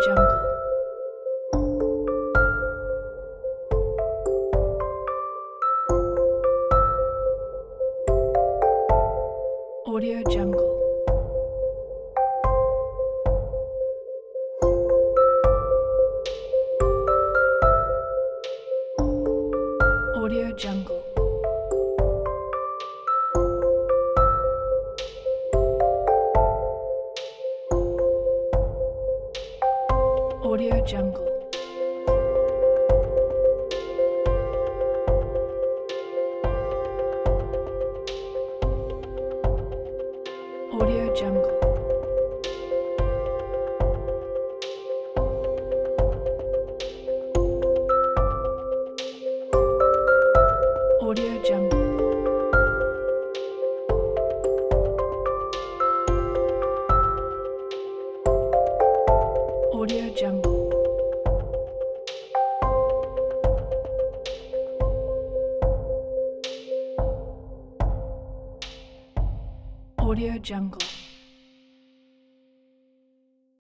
Jungle. Audio Jungle. Audio Jungle. Audio Jungle. Audio Jungle. Audio Jungle. Audio Jungle. Audio Jungle.